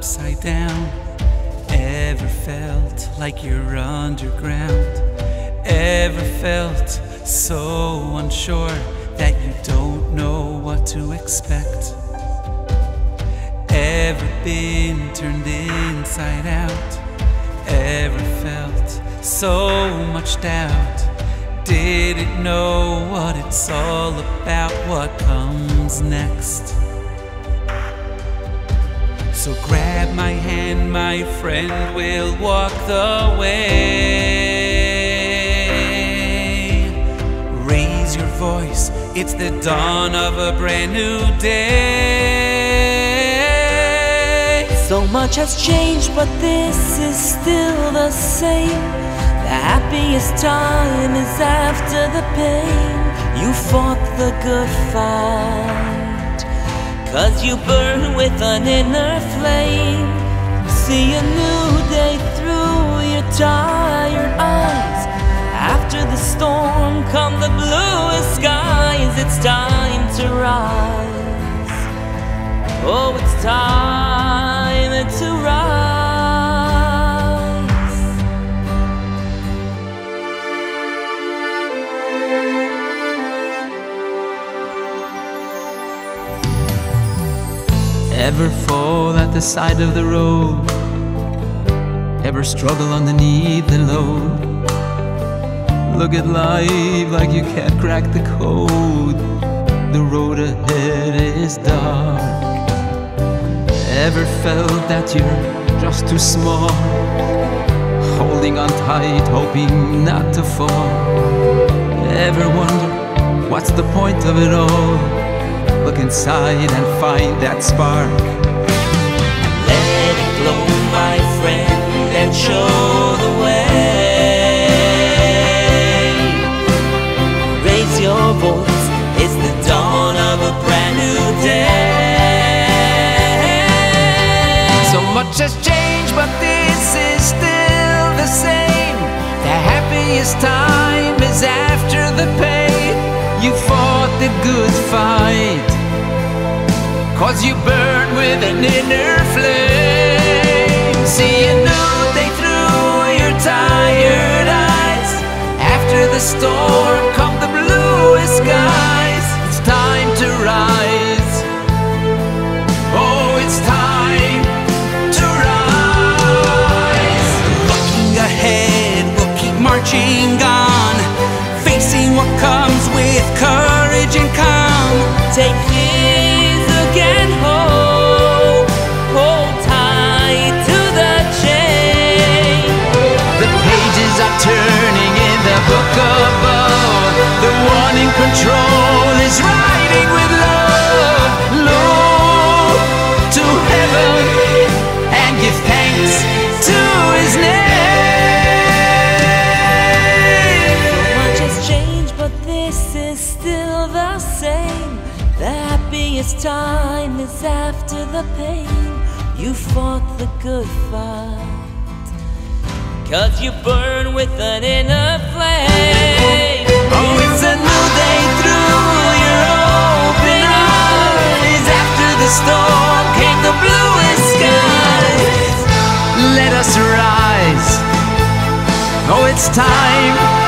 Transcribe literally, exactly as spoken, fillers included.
upside down? Ever felt like you're underground? Ever felt so unsure that you don't know what to expect? Ever been turned inside out? Ever felt so much doubt? Didn't know what it's all about, what comes next. So grab my hand, my friend, we'll walk the way. Raise your voice, it's the dawn of a brand new day. So much has changed, but this is still the same. The happiest time is after the pain. You fought the good fight, 'cause you burn with an inner flame. See a new day through your tired eyes. After the storm come the bluest skies. It's time to rise. Oh, it's time to rise. Ever fall at the side of the road? Ever struggle underneath the load? Look at life like you can't crack the code. The road ahead is dark. Ever felt that you're just too small? Holding on tight, hoping not to fall? Ever wonder what's the point of it all? Look inside and find that spark. Let it glow, my friend, and show the way. Raise your voice, it's the dawn of a brand new day. So much has changed, but this is still the same. The happiest time is after the pain. You fought the good fight, 'cause you burn with an inner flame. See a new day through your tired eyes. After the storm come the bluest skies. It's time to rise. Oh, it's time to rise. Looking ahead, we'll keep marching on, facing what comes with courage and calm. Take this again, hold, hold tight to the chain. The pages are turning in the book above. The one in control is writing with love. Look to heaven and give thanks to his name. Much has changed, but this is still the same. The happiest time is after the pain. You fought the good fight, 'cause you burn with an inner flame. Oh, it's a new day through your open eyes. After the storm came the bluest skies. Let us rise. Oh, it's time